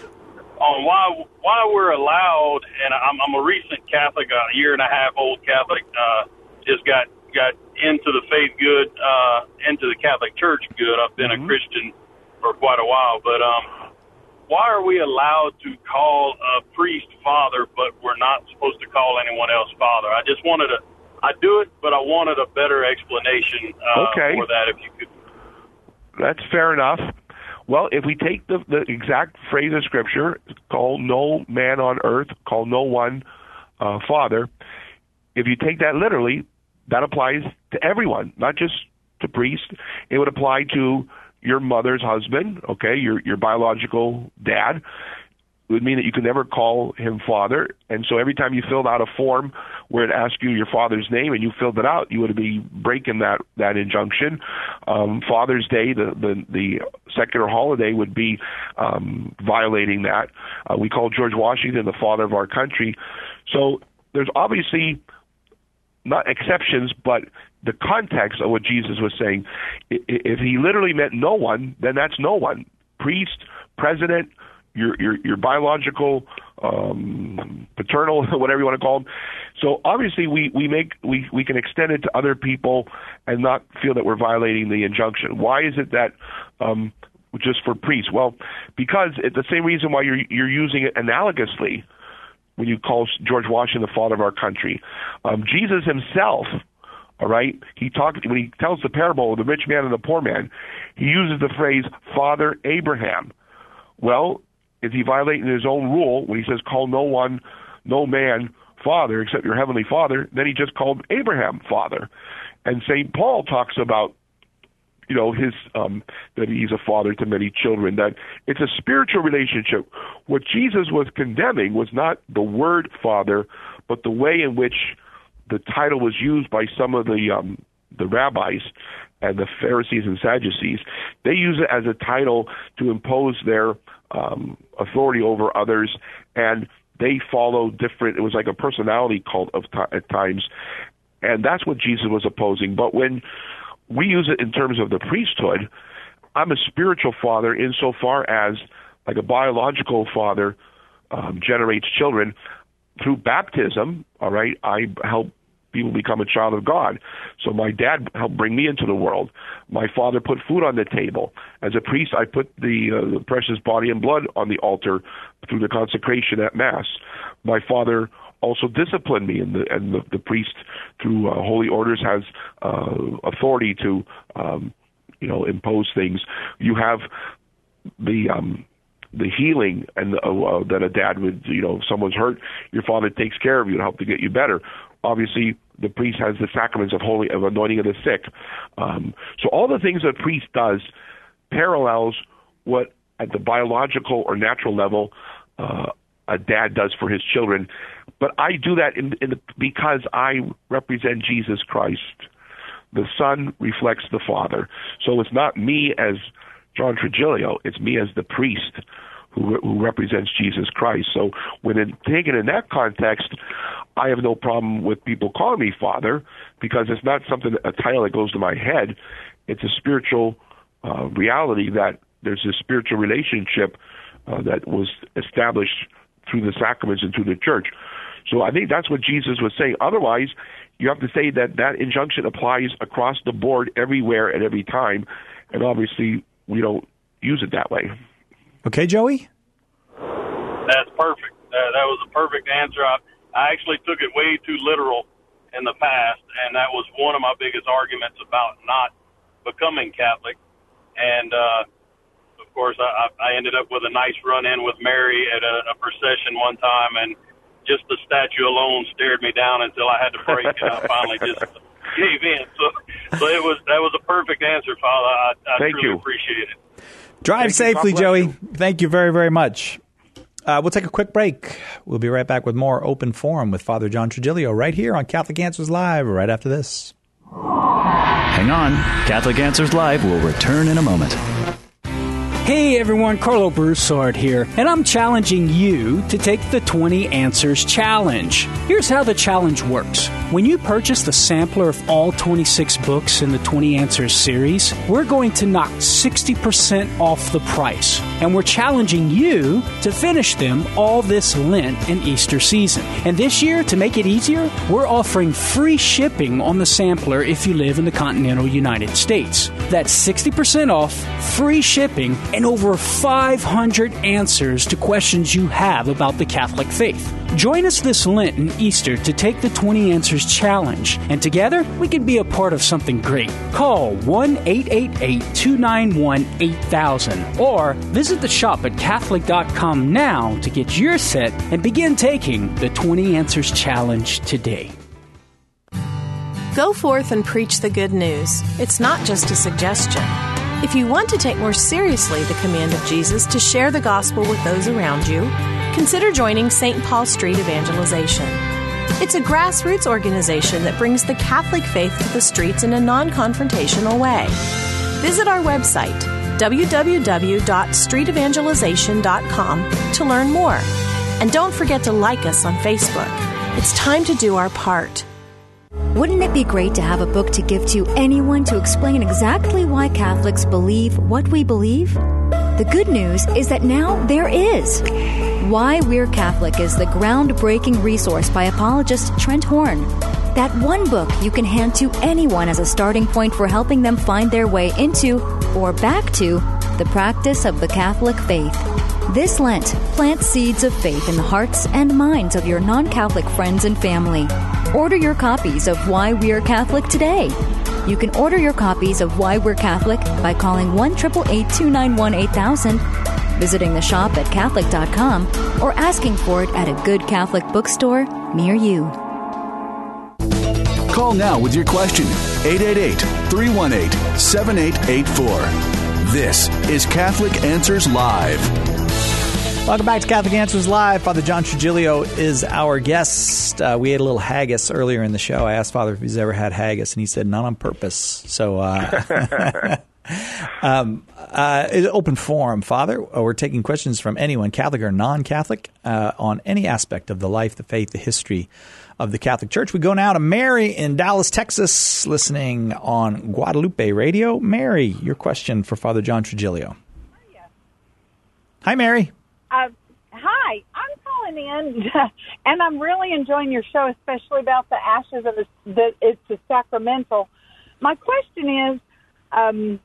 on why why we're allowed, and I'm, I'm a recent Catholic, a year and a half old Catholic, uh, just got got into the faith good, uh, into the Catholic Church good. I've been mm-hmm. a Christian for quite a while, but um, why are we allowed to call a priest father, but we're not supposed to call anyone else father? I just wanted to, I do it, but I wanted a better explanation uh, okay. for that, if you could. that's fair enough. Well, if we take the, the exact phrase of Scripture, call no man on earth, call no one uh, father, if you take that literally, that applies to everyone, not just to priests. It would apply to your mother's husband, okay, your your biological dad. It would mean that you could never call him father. And so every time you filled out a form where it asked you your father's name and you filled it out, you would be breaking that, that injunction. Um, Father's Day, the, the, the secular holiday, would be um, violating that. Uh, we call George Washington the father of our country. So there's obviously not exceptions, but the context of what Jesus was saying, if he literally meant no one, then that's no one. Priest, president, your your, your biological, um, paternal, whatever you want to call them. So obviously we, we make we, we can extend it to other people and not feel that we're violating the injunction. Why is it that um, just for priests? Well, because it's the same reason why you're you're using it analogously when you call George Washington the father of our country. Um, Jesus himself, all right, he talked when he tells the parable of the rich man and the poor man, he uses the phrase Father Abraham. Well, is he violating his own rule when he says call no one, no man father except your heavenly Father? Then he just called Abraham father. And Saint Paul talks about, you know, his um, that he's a father to many children, that it's a spiritual relationship. What Jesus was condemning was not the word father, but the way in which the title was used by some of the um, the rabbis and the Pharisees and Sadducees. They use it as a title to impose their um, authority over others, and they follow different, it was like a personality cult of t- at times, and that's what Jesus was opposing. But when we use it in terms of the priesthood, I'm a spiritual father insofar as, like a biological father um, generates children. Through baptism, all right, I help people become a child of God. So my dad helped bring me into the world. My father put food on the table. As a priest, I put the, uh, the precious body and blood on the altar through the consecration at Mass. My father also disciplined me, and the, and the, the priest, through uh, holy orders, has uh, authority to, um, you know, impose things. You have the um, the healing and uh, uh, that a dad would, you know, if someone's hurt, your father takes care of you to help to get you better. Obviously, the priest has the sacraments of holy of anointing of the sick. Um, so all the things that a priest does parallels what, at the biological or natural level, uh, a dad does for his children. But I do that in, in the, because I represent Jesus Christ. The Son reflects the Father. So it's not me as John Trigilio, it's me as the priest who, who represents Jesus Christ. So when it, taken in that context, I have no problem with people calling me Father, because it's not something, a title that goes to my head. It's a spiritual uh, reality that there's a spiritual relationship uh, that was established through the sacraments and through the church. So I think that's what Jesus was saying. Otherwise, you have to say that that injunction applies across the board, everywhere, at every time. And obviously, we don't use it that way. Okay, Joey? That's perfect. Uh, that was a perfect answer. I, I actually took it way too literal in the past, and that was one of my biggest arguments about not becoming Catholic. And, uh, of course, I, I ended up with a nice run-in with Mary at a, a procession one time, and just the statue alone stared me down until I had to break, and I finally just gave in. So, so it was that was a perfect answer, Father. I, I Thank truly you. appreciate it. Drive Thank safely, you. Joey. Thank you very, very much. Uh, we'll take a quick break. We'll be right back with more Open Forum with Father John Trigilio right here on Catholic Answers Live right after this. Hang on. Catholic Answers Live will return in a moment. Hey everyone, Carlo Broussard here, and I'm challenging you to take the twenty Answers Challenge. Here's how the challenge works. When you purchase the sampler of all twenty-six books in the twenty Answers series, we're going to knock sixty percent off the price, and we're challenging you to finish them all this Lent and Easter season. And this year, to make it easier, we're offering free shipping on the sampler if you live in the continental United States. That's sixty percent off, free shipping, and over five hundred answers to questions you have about the Catholic faith. Join us this Lent and Easter to take the twenty Answers Challenge, and together we can be a part of something great. Call one eight eight eight, two nine one, eight thousand or visit the shop at Catholic dot com now to get your set and begin taking the twenty Answers Challenge today. Go forth and preach the good news. It's not just a suggestion. If you want to take more seriously the command of Jesus to share the gospel with those around you, consider joining Saint Paul Street Evangelization. It's a grassroots organization that brings the Catholic faith to the streets in a non-confrontational way. Visit our website, w w w dot street evangelization dot com, to learn more. And don't forget to like us on Facebook. It's time to do our part. Wouldn't it be great to have a book to give to anyone to explain exactly why Catholics believe what we believe? The good news is that now there is. Why We're Catholic is the groundbreaking resource by apologist Trent Horn. That one book you can hand to anyone as a starting point for helping them find their way into, or back to, the practice of the Catholic faith. This Lent, plant seeds of faith in the hearts and minds of your non-Catholic friends and family. Order your copies of Why We're Catholic today. You can order your copies of Why We're Catholic by calling one eight eight eight, two nine one, eight thousand, visiting the shop at Catholic dot com, or asking for it at a good Catholic bookstore near you. Call now with your question, eight eight eight, three one eight, seven eight eight four. This is Catholic Answers Live. Welcome back to Catholic Answers Live. Father John Trigilio is our guest. Uh, we ate a little haggis earlier in the show. I asked Father if he's ever had haggis, and he said not on purpose. So, uh, um, uh, it's open forum, Father. We're taking questions from anyone, Catholic or non-Catholic, uh, on any aspect of the life, the faith, the history of the Catholic Church. We go now to Mary in Dallas, Texas, listening on Guadalupe Radio. Mary, your question for Father John Trigilio. Hi, Mary. Uh, hi, I'm calling in, and I'm really enjoying your show, especially about the ashes of the, the it's the sacramental. My question is, um,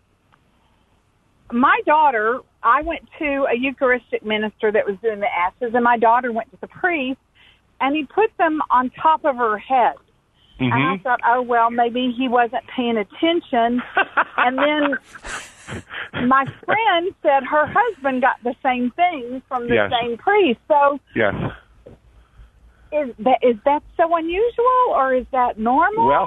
my daughter, I went to a Eucharistic minister that was doing the ashes, and my daughter went to the priest, and he put them on top of her head. Mm-hmm. And I thought, oh, well, maybe he wasn't paying attention. And then my friend said her husband got the same thing from the yes. same priest. So yes. is that is that so unusual, or is that normal? Well,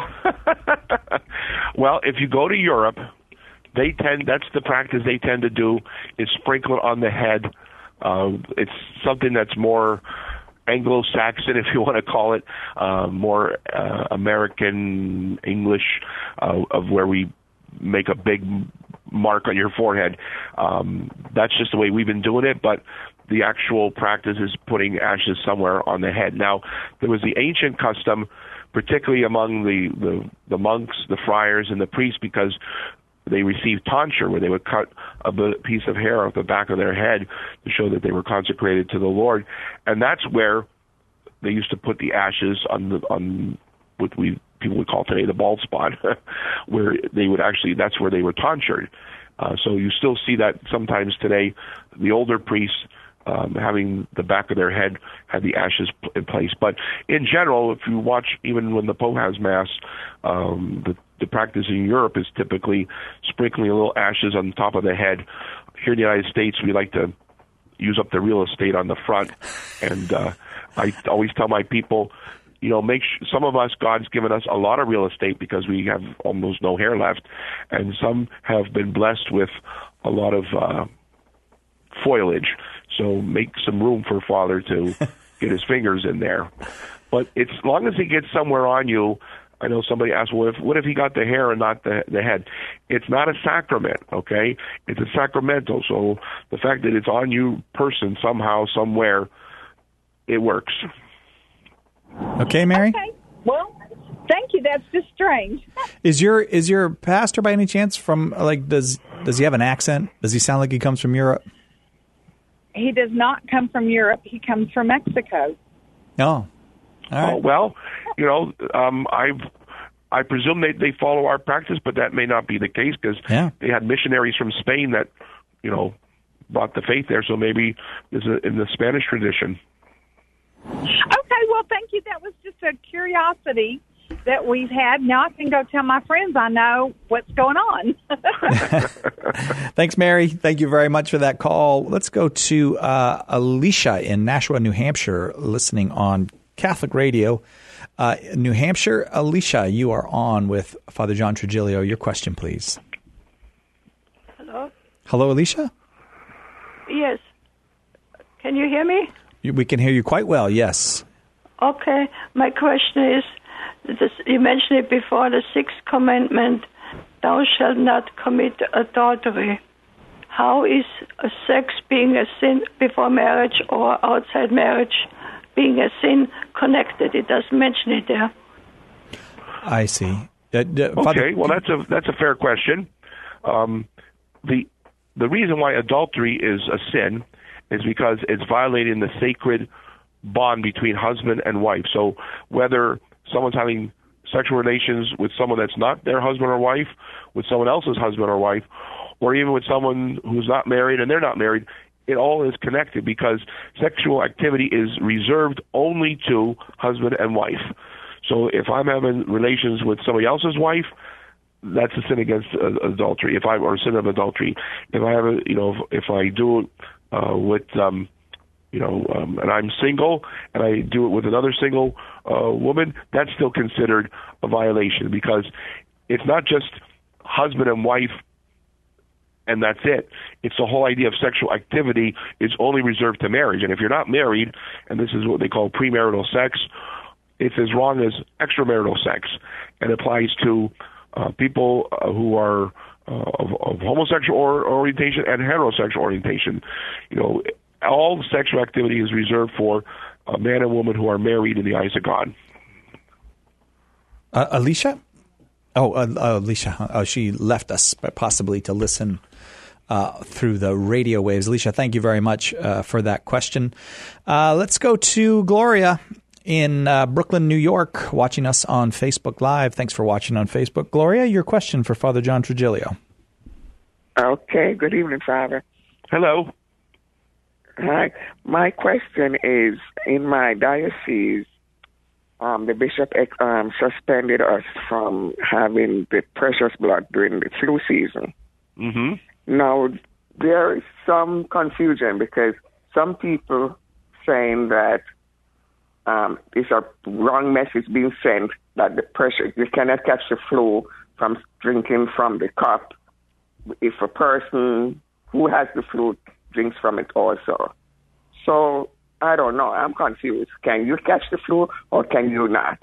well, if you go to Europe, they tend that's the practice they tend to do is sprinkle it on the head. Uh, it's something that's more Anglo-Saxon, if you want to call it, uh, more uh, American English, uh, of where we make a big mark on your forehead. Um, that's just the way we've been doing it, but the actual practice is putting ashes somewhere on the head. Now, there was the ancient custom, particularly among the, the, the monks, the friars, and the priests, because they received tonsure, where they would cut a piece of hair off the back of their head to show that they were consecrated to the Lord. And that's where they used to put the ashes on the, on what we people would call today the bald spot, where they would actually, that's where they were tonsured. Uh, so you still see that sometimes today, the older priests um, having the back of their head had the ashes in place. But in general, if you watch, even when the Pope has Mass, um, the, the practice in Europe is typically sprinkling a little ashes on top of the head. Here in the United States, we like to use up the real estate on the front. And uh, I always tell my people, you know, make sh- some of us, God's given us a lot of real estate because we have almost no hair left, and some have been blessed with a lot of uh, foliage. So make some room for Father to get his fingers in there. But it's as long as he gets somewhere on you. I know somebody asked, well, if, what if he got the hair and not the, the head? It's not a sacrament, okay? It's a sacramental. So the fact that it's on you person somehow, somewhere, it works. Okay, Mary? Okay. Well, thank you. That's just strange. Is your is your pastor by any chance from, like, does does he have an accent? Does he sound like he comes from Europe? He does not come from Europe. He comes from Mexico. Oh, all right. Oh, well, you know, um, I've I presume they, they follow our practice, but that may not be the case because yeah. they had missionaries from Spain that, you know, brought the faith there. So maybe it's in the Spanish tradition. Okay, well, thank you. That was just a curiosity that we've had. Now I can go tell my friends I know what's going on. Thanks, Mary. Thank you very much for that call. Let's go to uh, Alicia in Nashua, New Hampshire, listening on Catholic Radio. Uh, New Hampshire, Alicia, you are on with Father John Trigilio. Your question, please. Hello? Hello, Alicia? Yes. Can you hear me? We can hear you quite well, yes. Okay. My question is, this, you mentioned it before, the sixth commandment, thou shalt not commit adultery. How is a sex being a sin before marriage or outside marriage being a sin connected? It doesn't mention it there. I see. Uh, uh, okay, well, that's a that's a fair question. Um, the the reason why adultery is a sin is because it's violating the sacred bond between husband and wife. So whether someone's having sexual relations with someone that's not their husband or wife, with someone else's husband or wife, or even with someone who's not married and they're not married, it all is connected because sexual activity is reserved only to husband and wife. So if I'm having relations with somebody else's wife, that's a sin against uh, adultery. If I or a sin of adultery. If I have a, you know, if, if I do it uh, with, um, you know, um, and I'm single and I do it with another single uh, woman, that's still considered a violation because it's not just husband and wife and that's it. It's the whole idea of sexual activity is only reserved to marriage. And if you're not married, and this is what they call premarital sex, it's as wrong as extramarital sex, and applies to uh, people uh, who are uh, of, of homosexual or, orientation and heterosexual orientation. You know, all sexual activity is reserved for a man and woman who are married in the eyes of God. Uh, Alicia? Oh, uh, uh, Alicia. Oh, she left us possibly to listen uh, through the radio waves. Alicia, thank you very much uh, for that question. Uh, let's go to Gloria in uh, Brooklyn, New York, watching us on Facebook Live. Thanks for watching on Facebook. Gloria, your question for Father John Trigilio. Okay. Good evening, Father. Hello. Hi. My question is, in my diocese, um, the bishop um, suspended us from having the precious blood during the flu season. Mm-hmm. Now, there is some confusion because some people saying that um, it's a wrong message being sent that the pressure, you cannot catch the flu from drinking from the cup if a person who has the flu drinks from it also. So, I don't know. I'm confused. Can you catch the flu or can you not?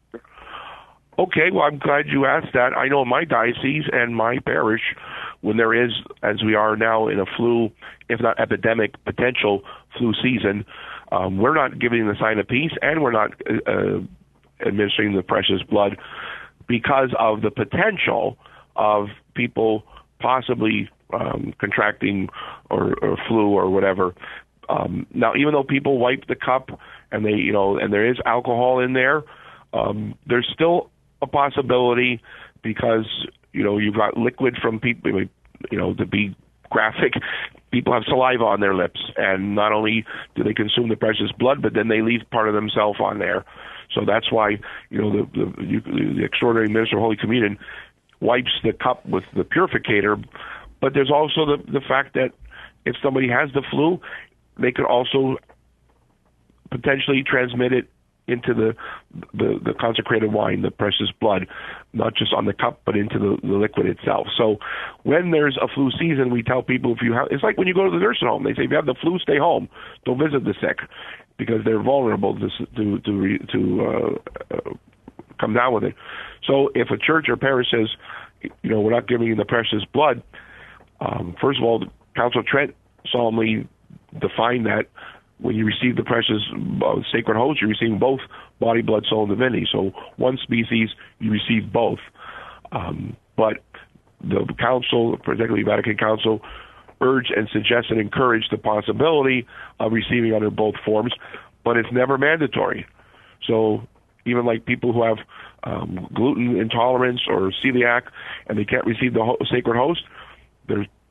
Okay, well, I'm glad you asked that. I know in my diocese and my parish, when there is, as we are now in a flu, if not epidemic, potential flu season, um, we're not giving the sign of peace and we're not uh, administering the precious blood because of the potential of people possibly um, contracting or, or flu or whatever. Um, now, even though people wipe the cup and they, you know, and there is alcohol in there, um, there's still a possibility because, you know, you've got liquid from people, you know, to be graphic, people have saliva on their lips, and not only do they consume the precious blood, but then they leave part of themselves on there. So that's why, you know, the, the, you, the extraordinary minister of Holy Communion wipes the cup with the purificator. But there's also the, the fact that if somebody has the flu, they could also potentially transmit it into the, the the consecrated wine, the precious blood, not just on the cup, but into the, the liquid itself. So when there's a flu season, we tell people if you have, it's like when you go to the nursing home, they say if you have the flu, stay home, don't visit the sick, because they're vulnerable to to to, to uh, uh, come down with it. So if a church or parish says, you know, we're not giving you the precious blood, um, first of all, the Council of Trent solemnly defined that when you receive the precious uh, sacred host, you're receiving both body, blood, soul, and divinity. So one species, you receive both. Um, but the Council, particularly Vatican Council, urged and suggested and encouraged the possibility of receiving under both forms, but it's never mandatory. So even like people who have um, gluten intolerance or celiac and they can't receive the ho- sacred host, there's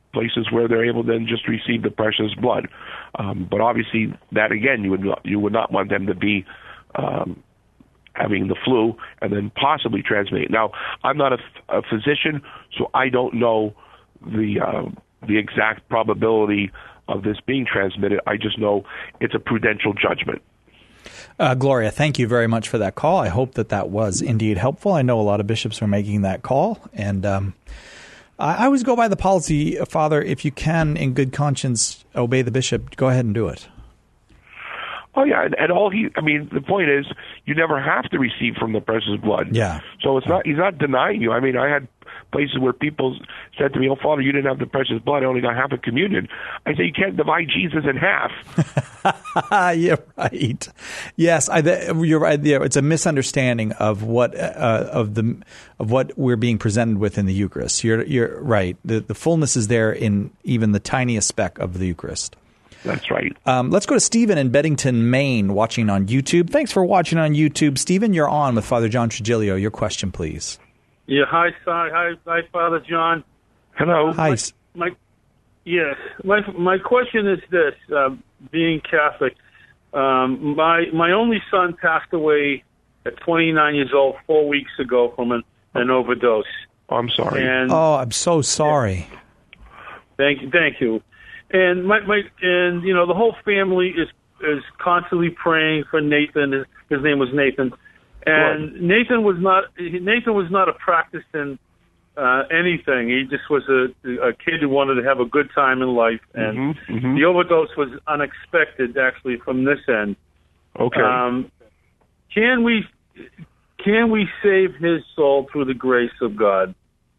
places where they're able to then just receive the precious blood. Um, but obviously, that again, you would not, you would not want them to be um, having the flu and then possibly transmit it. Now, I'm not a, a physician, so I don't know the uh, the exact probability of this being transmitted. I just know it's a prudential judgment. Uh, Gloria, thank you very much for that call. I hope that that was indeed helpful. I know a lot of bishops are making that call, and um, I, I always go by the policy, Father, if you can, in good conscience, obey the bishop, go ahead and do it. Oh, yeah, and, and all he, I mean, the point is, you never have to receive from the precious blood. Yeah. So it's not, he's not denying you. I mean, I had places where people said to me, oh, Father, you didn't have the precious blood, I only got half a communion. I say, you can't divide Jesus in half. You're right. Yes, I, you're right. Yeah, it's a misunderstanding of what uh, of the of what we're being presented with in the Eucharist. You're you're right. The the fullness is there in even the tiniest speck of the Eucharist. That's right. Um, let's go to Stephen in Beddington, Maine, watching on YouTube. Thanks for watching on YouTube. Stephen, you're on with Father John Trigilio. Your question, please. Yeah, hi, hi, hi, hi Father John. Hello. Hi. My, my, yes, my my question is this, uh, being Catholic, um, my my only son passed away at twenty-nine years old four weeks ago from an, an overdose. Oh, I'm sorry. And, oh, I'm so sorry. Thank you, thank you. And my, my and you know the whole family is is constantly praying for Nathan. His, his name was Nathan, and Good. Nathan was not Nathan was not a practicing uh, anything. He just was a, a kid who wanted to have a good time in life, and mm-hmm, mm-hmm. the overdose was unexpected, actually, from this end. Okay. Um, can we can we save his soul through the grace of God?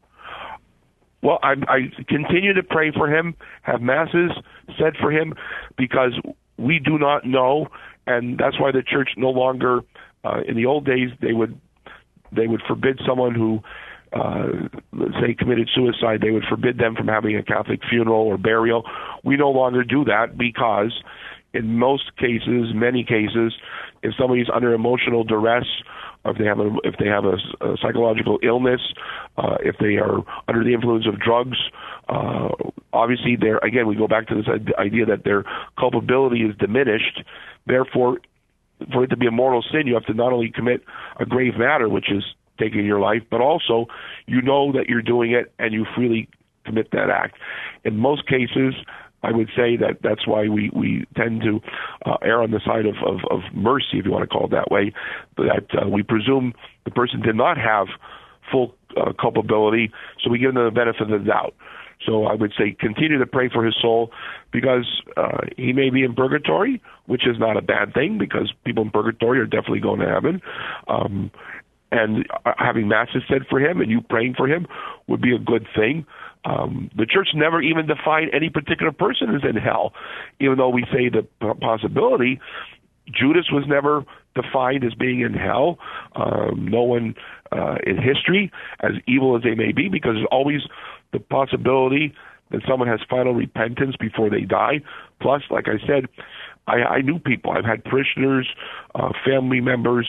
Well, I, I continue to pray for him, have masses said for him, because we do not know, and that's why the church no longer. Uh, in the old days, they would they would forbid someone who, uh, let's say, committed suicide. They would forbid them from having a Catholic funeral or burial. We no longer do that because, in most cases, many cases, if somebody's under emotional duress, or if they have a, if they have a, a psychological illness, uh, if they are under the influence of drugs, uh, obviously, they're again we go back to this idea that their culpability is diminished. Therefore, for it to be a mortal sin, you have to not only commit a grave matter, which is taking your life, but also you know that you're doing it and you freely commit that act. In most cases, I would say that that's why we, we tend to uh, err on the side of, of, of mercy, if you want to call it that way, that uh, we presume the person did not have full uh, culpability, so we give them the benefit of the doubt. So I would say continue to pray for his soul because uh, he may be in purgatory, which is not a bad thing because people in purgatory are definitely going to heaven. Um, and having masses said for him and you praying for him would be a good thing. Um, the church never even defined any particular person as in hell, even though we say the possibility. Judas was never defined as being in hell. Um, no one uh, in history, as evil as they may be, because there's always the possibility that someone has final repentance before they die. Plus, like I said, I, I knew people. I've had parishioners, uh, family members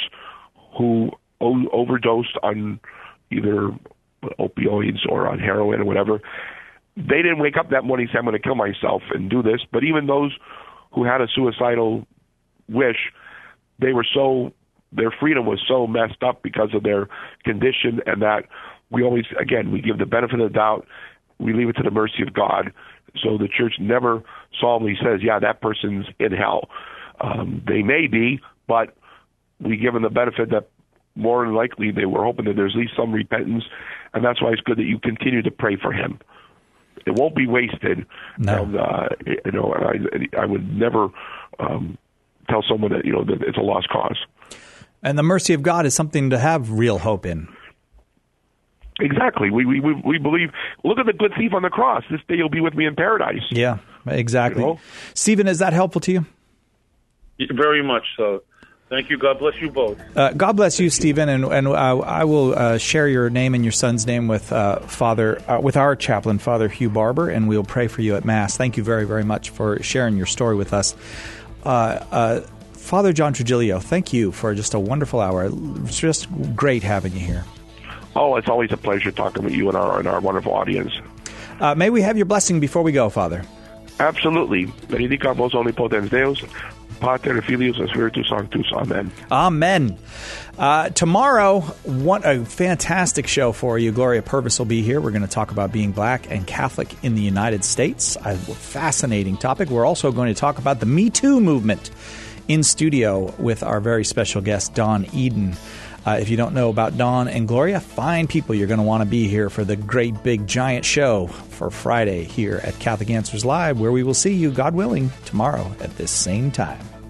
who o- overdosed on either opioids or on heroin or whatever. They didn't wake up that morning and say, I'm going to kill myself and do this. But even those who had a suicidal wish, they were so, their freedom was so messed up because of their condition, and that we always, again, we give the benefit of the doubt. We leave it to the mercy of God. So the church never solemnly says, yeah, that person's in hell. Um, they may be, but we give them the benefit that more than likely they were hoping that there's at least some repentance, and that's why it's good that you continue to pray for him. It won't be wasted. No. And, uh, you know, I, I would never um, tell someone that, you know, that it's a lost cause. And the mercy of God is something to have real hope in. Exactly. We, we we believe, look at the good thief on the cross. This day you'll be with me in paradise. Yeah, exactly. You know? Stephen, is that helpful to you? Very much so. Thank you. God bless you both. Uh, God bless you, Stephen, and and uh, I will uh, share your name and your son's name with uh, Father uh, with our chaplain, Father Hugh Barber, and we'll pray for you at Mass. Thank you very, very much for sharing your story with us. Uh, uh, Father John Trigilio, thank you for just a wonderful hour. It's just great having you here. Oh, it's always a pleasure talking with you and our and our wonderful audience. Uh, may we have your blessing before we go, Father? Absolutely. Benedicamos omnipotens Deus, Pater, Filius, and Spiritus Sanctus. Amen. Amen. Uh, tomorrow, what a fantastic show for you. Gloria Purvis will be here. We're going to talk about being black and Catholic in the United States. A fascinating topic. We're also going to talk about the Me Too movement in studio with our very special guest, Dawn Eden. Uh, if you don't know about Dawn and Gloria, fine people. You're going to want to be here for the great, big, giant show for Friday here at Catholic Answers Live, where we will see you, God willing, tomorrow at this same time.